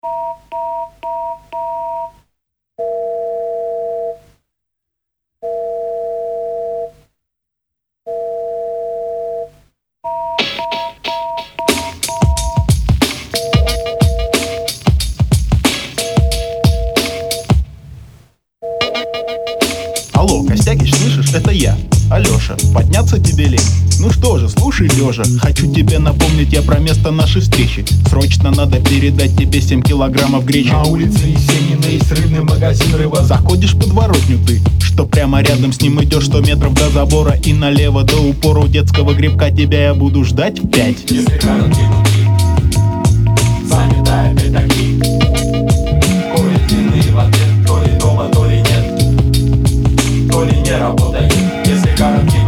Алло, Костякич, слышишь, это я, Алёша. Подняться тебе лень? Ну что же, слушай лежа. Хочу тебе напомнить я про место нашей встречи. Срочно надо передать тебе 7 килограммов гречи. На улице Есенина есть рыбный магазин рыба. Заходишь в подворотню ты, что прямо рядом с ним идешь 100 метров до забора. И налево до упора у детского грибка тебя я буду ждать в 5. Если короткие пути, заметая пятаки, курит длинный в ответ, то ли дома, то ли нет, то ли не работает. Если короткие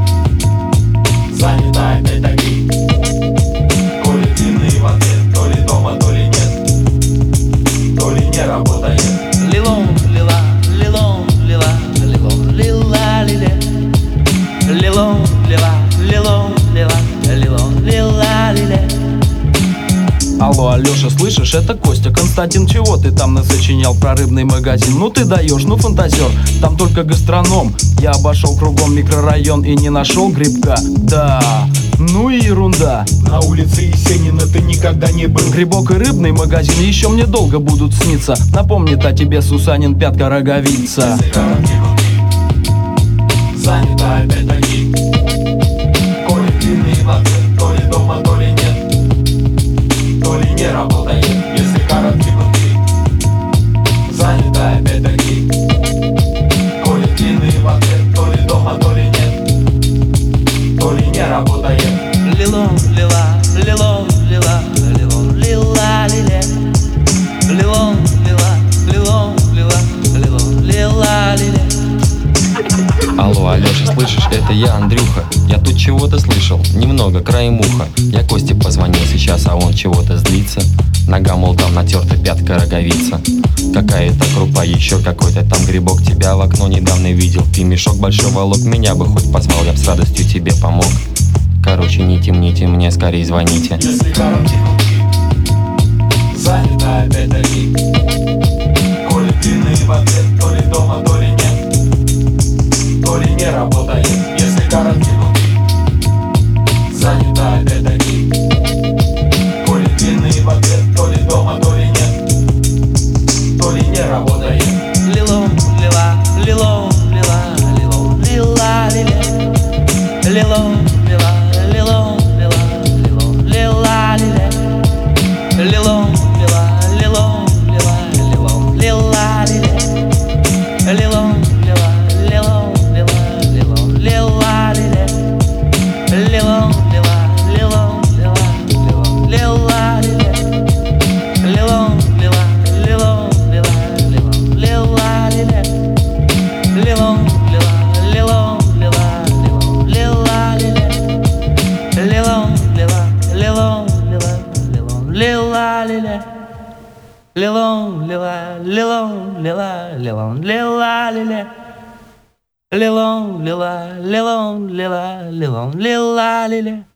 пути, заметая пятаки, курит длинный в ответ, то ли дома, то ли нет, то ли не работает. Лилон, лила, лилон, лила, лилон, лила, лиле. Лилон, лила, лилон, лила, лилон, лила, лиле. Алло, Алёша, слышишь, это Костя. Константин, чего ты там насочинял про рыбный магазин? Ну ты даешь, ну фантазер, там только гастроном. Я обошел кругом микрорайон и не нашел грибка. Да, ну и ерунда. На улице Есенина ты никогда не был. Грибок и рыбный магазин еще мне долго будут сниться. Напомнит о тебе Сусанин пятка роговица. Если короткие пути, заметая пятаки, курит длинный в ответ, то ли дома, то ли нет, то ли не работает. Если короткие пути, заметая пятаки, курит длинный в ответ, то ли дома, то ли нет, то ли не работает. Лилон, лила, лилон, лила, лилон, лила, лиле. Лилон, лила, лилон, лила, лилон, лила, лиле. Алло, Алёша, слышишь, это я, Андрюха. Я тут чего-то слышал, немного, краем уха. Я Косте позвонил сейчас, а он чего-то злится. Нога, мол, там натерта пятка роговица. Какая-то крупа, еще какой-то там грибок. Тебя в окно недавно видел, ты мешок большой волок. Меня бы хоть позвал, я б с радостью тебе помог. Короче, не темните мне, скорее звоните. Если короткие пути, заметая пятаки, курит длинный в ответ, то ли дома, то ли нет, то ли не работает. Если короткие пути, заметая пятаки, курит длинный в ответ, то ли дома, то ли нет, то ли не работает. Лилон, лила, лилон, лила, лилон, лила, лиле. Лилон, лила, лилон, лила, лилон, лила, лиле. Лилон, лила, лилон, лила, лилон, лила, лиле. Лилон, лила, лилон, лила, лилон, лила, лиле. Лилон, лила, лилон, лила, лилон, лила, лиле. Лилон, лила, лилон, лила, лилон, лила, лиле. Лилон, лила, лилон, лила, лилон, лила, лиле. Лилон, лила, лилон, лила, лилон, лила, лиле. Лилон, лила, лилон, лила, лилон, лила, лиле. Лилон, лила, лилон, лила, лилон, лила, лиле.